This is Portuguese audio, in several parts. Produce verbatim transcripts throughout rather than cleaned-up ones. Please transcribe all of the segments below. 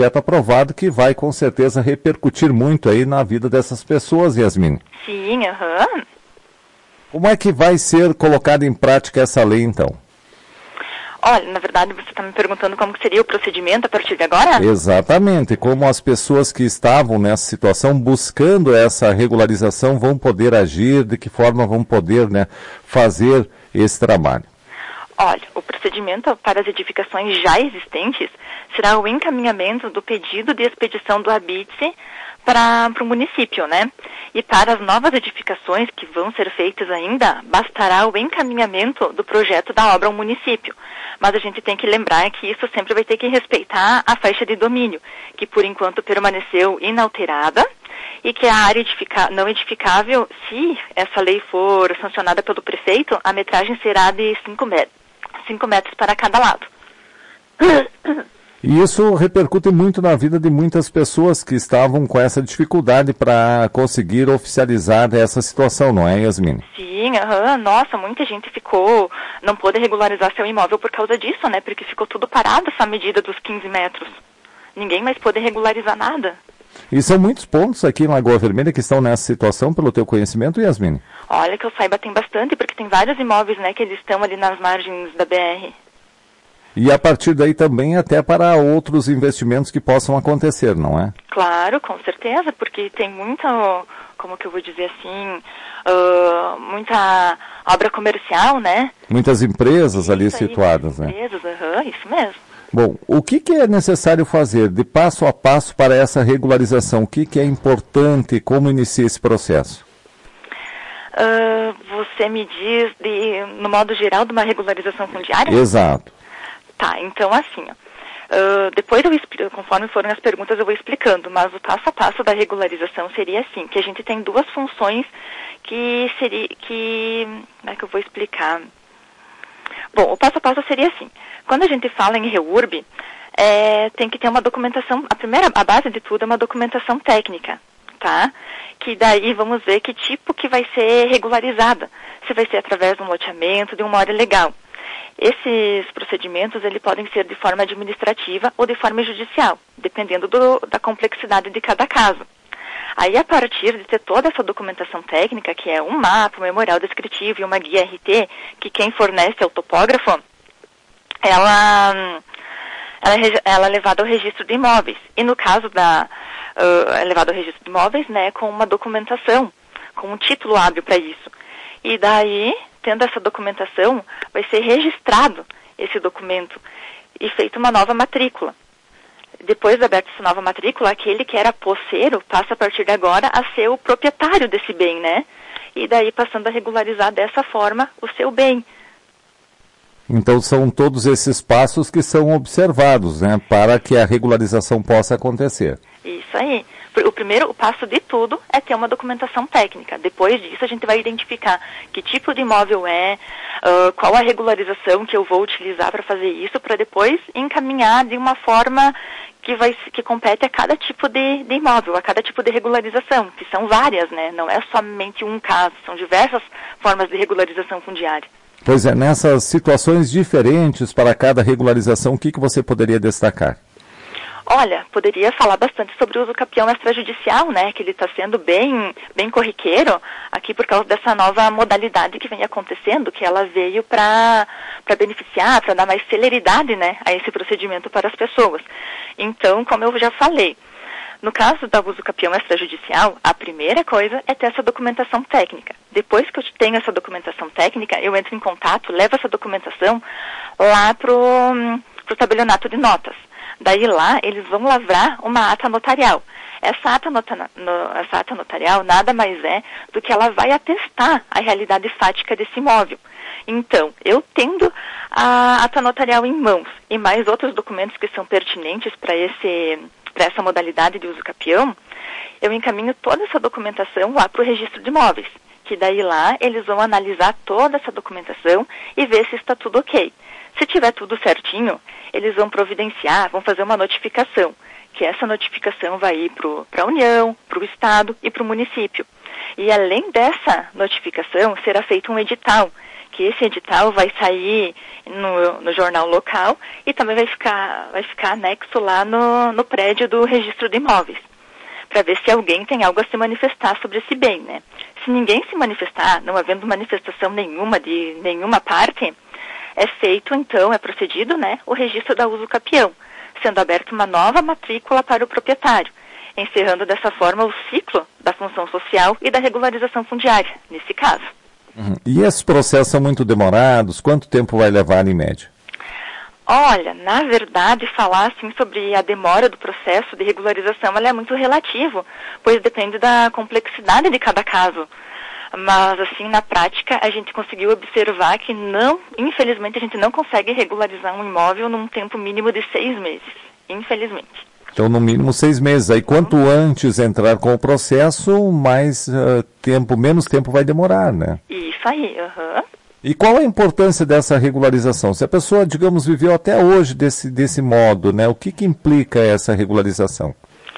projeto aprovado que vai com certeza repercutir muito aí na vida dessas pessoas, Yasmine. Sim, aham. Uhum. Como é que vai ser colocada em prática essa lei, então? Olha, na verdade você está me perguntando como seria o procedimento a partir de agora? Exatamente, como as pessoas que estavam nessa situação buscando essa regularização vão poder agir, de que forma vão poder, né, fazer esse trabalho. Olha, o procedimento para as edificações já existentes será o encaminhamento do pedido de expedição do habite para o município, né? E para as novas edificações que vão ser feitas ainda, bastará o encaminhamento do projeto da obra ao município. Mas a gente tem que lembrar que isso sempre vai ter que respeitar a faixa de domínio, que por enquanto permaneceu inalterada, e que a área edifica- não edificável, se essa lei for sancionada pelo prefeito, a metragem será de cinco metros, cinco metros para cada lado. E isso repercute muito na vida de muitas pessoas que estavam com essa dificuldade para conseguir oficializar essa situação, não é, Yasmine? Sim, aham, nossa, muita gente ficou, não pôde regularizar seu imóvel por causa disso, né, porque ficou tudo parado essa medida dos quinze metros. Ninguém mais pôde regularizar nada. E são muitos pontos aqui em Lagoa Vermelha que estão nessa situação, pelo teu conhecimento, Yasmine? Olha, que eu saiba tem bastante, porque tem vários imóveis, né, que eles estão ali nas margens da B R. E a partir daí também até para outros investimentos que possam acontecer, não é? Claro, com certeza, porque tem muita, como que eu vou dizer assim, uh, muita obra comercial, né? Muitas empresas ali isso situadas, aí, né? Empresas, uhum, isso mesmo. Bom, o que, que é necessário fazer de passo a passo para essa regularização? O que, que é importante? Como inicia esse processo? Uh, você me diz, de, no modo geral, de uma regularização fundiária? Exato. Tá, então assim, ó, uh, depois eu explico, conforme forem as perguntas eu vou explicando, mas o passo a passo da regularização seria assim, que a gente tem duas funções que seria, que, como é que eu vou explicar? Bom, o passo a passo seria assim, quando a gente fala em REURB, é, tem que ter uma documentação, a primeira, a base de tudo é uma documentação técnica, tá? Que daí vamos ver que tipo que vai ser regularizada, se vai ser através de um loteamento, de uma área legal. Esses procedimentos, eles podem ser de forma administrativa ou de forma judicial, dependendo do, da complexidade de cada caso. Aí, a partir de ter toda essa documentação técnica, que é um mapa, um memorial descritivo e uma guia R T, que quem fornece é o topógrafo, ela, ela, ela é levada ao registro de imóveis. E no caso da, uh, é levada ao registro de imóveis, né, com uma documentação, com um título hábil para isso. E daí, tendo essa documentação, vai ser registrado esse documento e feita uma nova matrícula. Depois de aberta essa nova matrícula, aquele que era posseiro passa a partir de agora a ser o proprietário desse bem, né? E daí passando a regularizar dessa forma o seu bem. Então são todos esses passos que são observados, né, para que a regularização possa acontecer. Isso aí. O primeiro, o passo de tudo é ter uma documentação técnica. Depois disso, a gente vai identificar que tipo de imóvel é, uh, qual a regularização que eu vou utilizar para fazer isso, para depois encaminhar de uma forma que, vai, que compete a cada tipo de, de imóvel, a cada tipo de regularização, que são várias, né? Não é somente um caso, são diversas formas de regularização fundiária. Pois é, nessas situações diferentes para cada regularização, o que, que você poderia destacar? Olha, poderia falar bastante sobre o uso capião extrajudicial, né, que ele está sendo bem, bem corriqueiro aqui por causa dessa nova modalidade que vem acontecendo, que ela veio para para beneficiar, para dar mais celeridade, né, a esse procedimento para as pessoas. Então, como eu já falei, no caso do uso capião extrajudicial, a primeira coisa é ter essa documentação técnica. Depois que eu tenho essa documentação técnica, eu entro em contato, levo essa documentação lá para o tabelionato de notas. Daí lá, eles vão lavrar uma ata notarial. Essa ata, nota, no, essa ata notarial nada mais é do que ela vai atestar a realidade fática desse imóvel. Então, eu tendo a ata notarial em mãos e mais outros documentos que são pertinentes para esse, para essa modalidade de uso capião, eu encaminho toda essa documentação lá para o registro de imóveis, que daí lá eles vão analisar toda essa documentação e ver se está tudo ok. Se tiver tudo certinho, eles vão providenciar, vão fazer uma notificação, que essa notificação vai ir para a União, para o Estado e para o município. E além dessa notificação, será feito um edital, que esse edital vai sair no, no jornal local e também vai ficar, vai ficar anexo lá no, no prédio do registro de imóveis, para ver se alguém tem algo a se manifestar sobre esse bem, né? Se ninguém se manifestar, não havendo manifestação nenhuma de nenhuma parte, é feito, então, é procedido, né, o registro da uso capião, sendo aberta uma nova matrícula para o proprietário, encerrando dessa forma o ciclo da função social e da regularização fundiária, nesse caso. Uhum. E esses processos são muito demorados? Quanto tempo vai levar em média? Olha, na verdade, falar assim sobre a demora do processo de regularização, ela é muito relativo, pois depende da complexidade de cada caso. Mas, assim, na prática, a gente conseguiu observar que não, infelizmente, a gente não consegue regularizar um imóvel num tempo mínimo de seis meses, infelizmente. Então, no mínimo seis meses. Aí, quanto uhum. antes entrar com o processo, mais uh, tempo, menos tempo vai demorar, né? Isso aí, aham. Uhum. E qual a importância dessa regularização? Se a pessoa, digamos, viveu até hoje desse, desse modo, né? O que, que implica essa regularização?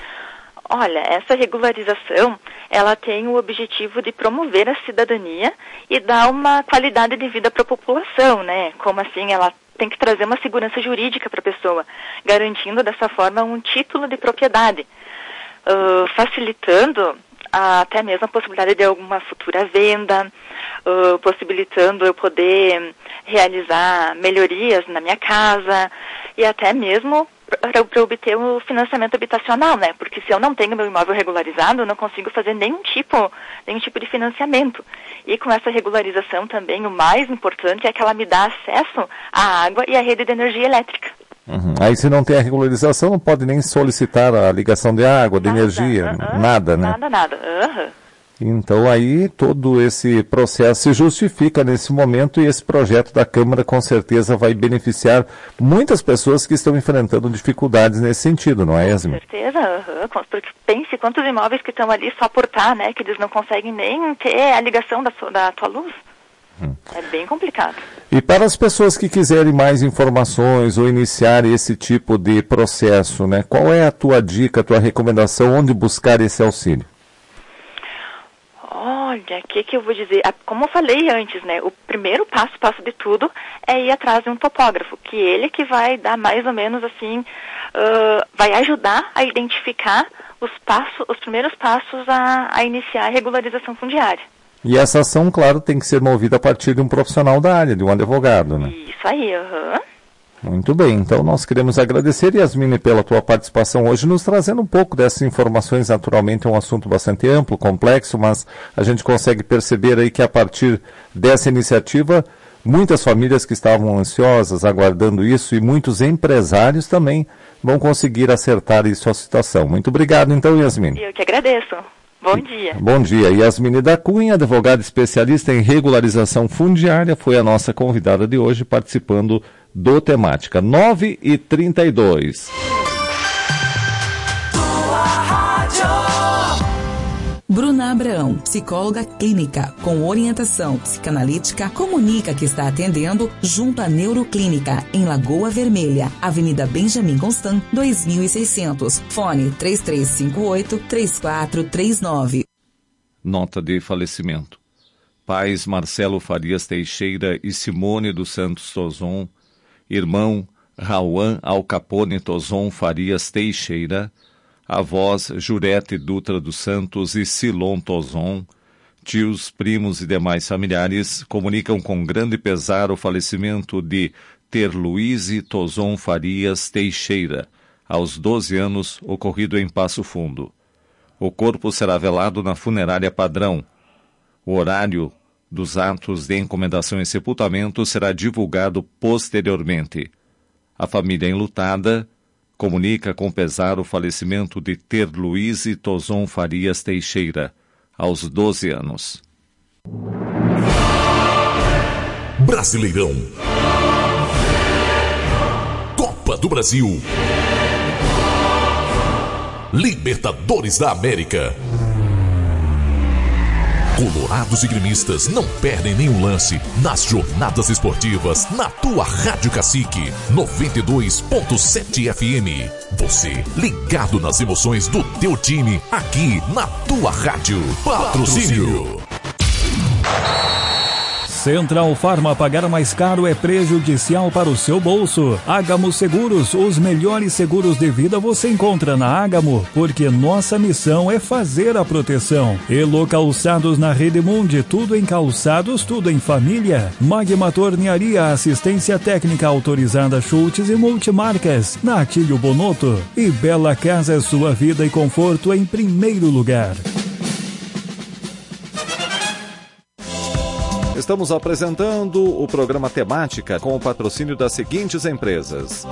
Olha, essa regularização, ela tem o objetivo de promover a cidadania e dar uma qualidade de vida para a população, né? Como assim, ela tem que trazer uma segurança jurídica para a pessoa, garantindo dessa forma um título de propriedade, uh, facilitando a, até mesmo a possibilidade de alguma futura venda, uh, possibilitando eu poder realizar melhorias na minha casa e até mesmo para obter o financiamento habitacional, né? Porque se eu não tenho meu imóvel regularizado, eu não consigo fazer nenhum tipo, nenhum tipo de financiamento. E com essa regularização também, o mais importante é que ela me dá acesso à água e à rede de energia elétrica. Uhum. Aí se não tem a regularização, não pode nem solicitar a ligação de água, de nada, energia, uh-uh, nada, né? Nada, nada. Uhum. Então aí todo esse processo se justifica nesse momento e esse projeto da Câmara com certeza vai beneficiar muitas pessoas que estão enfrentando dificuldades nesse sentido, não é, Yasmin? Com certeza, uhum. Porque pense quantos imóveis que estão ali só por estar, né, que eles não conseguem nem ter a ligação da, sua, da tua luz. Hum. É bem complicado. E para as pessoas que quiserem mais informações ou iniciar esse tipo de processo, né, qual é a tua dica, a tua recomendação, onde buscar esse auxílio? Olha, o que, que eu vou dizer? Como eu falei antes, né? O primeiro passo, passo de tudo, é ir atrás de um topógrafo, que ele que vai dar mais ou menos assim, uh, vai ajudar a identificar os passos, os primeiros passos a, a iniciar a regularização fundiária. E essa ação, claro, tem que ser movida a partir de um profissional da área, de um advogado, né? Isso aí, aham. Uhum. Muito bem, então nós queremos agradecer, Yasmin, pela tua participação hoje, nos trazendo um pouco dessas informações. Naturalmente é um assunto bastante amplo, complexo, mas a gente consegue perceber aí que a partir dessa iniciativa, muitas famílias que estavam ansiosas, aguardando isso, e muitos empresários também vão conseguir acertar isso a situação. Muito obrigado, então, Yasmin. Eu que agradeço. Bom dia. Bom dia. Yasmin da Cunha, advogada especialista em regularização fundiária, foi a nossa convidada de hoje, participando do Temática. nove e trinta e dois. Bruna Abraão, psicóloga clínica com orientação psicanalítica, comunica que está atendendo junto à Neuroclínica, em Lagoa Vermelha, Avenida Benjamin Constant, dois mil e seiscentos. Fone três três cinco oito, três quatro três nove. Nota de falecimento. Pais Marcelo Farias Teixeira e Simone dos Santos Tozon, irmão Rauan Alcapone Tozon Farias Teixeira, avós Jurete Dutra dos Santos e Silon Tozon, tios, primos e demais familiares comunicam com grande pesar o falecimento de Terluíse Tozon Farias Teixeira, aos doze anos, ocorrido em Passo Fundo. O corpo será velado na funerária padrão. O horário dos atos de encomendação e sepultamento será divulgado posteriormente. A família enlutada comunica com pesar o falecimento de Terluíse Tozon Farias Teixeira, aos doze anos. Brasileirão. Copa do Brasil. Libertadores da América. Colorados e gremistas não perdem nenhum lance nas jornadas esportivas na tua Rádio Cacique noventa e dois ponto sete F M. Você ligado nas emoções do teu time aqui na tua rádio. Patrocínio. Central Farma, pagar mais caro é prejudicial para o seu bolso. Ágamo Seguros, os melhores seguros de vida você encontra na Ágamo, porque nossa missão é fazer a proteção. Elo Calçados na Rede Mundi, tudo em calçados, tudo em família. Magma Tornearia, assistência técnica autorizada, chutes e multimarcas, na Atílio Bonotto. E Bela Casa, sua vida e conforto em primeiro lugar. Estamos apresentando o programa Temática com o patrocínio das seguintes empresas.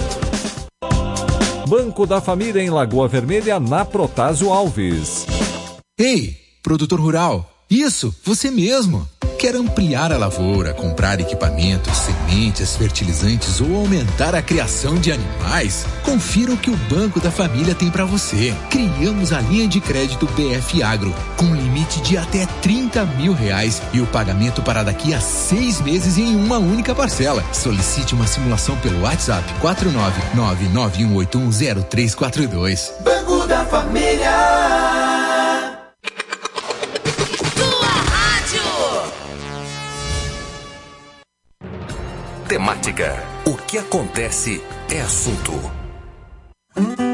Banco da Família em Lagoa Vermelha, na Protásio Alves. Ei, produtor rural, isso, você mesmo. Quer ampliar a lavoura, comprar equipamentos, sementes, fertilizantes ou aumentar a criação de animais? Confira o que o Banco da Família tem para você. Criamos a linha de crédito B F Agro, com limite de até trinta mil reais e o pagamento para daqui a seis meses em uma única parcela. Solicite uma simulação pelo WhatsApp quatro nove nove nove um oito um zero três quatro dois. Banco da Família. Temática. O que acontece é assunto.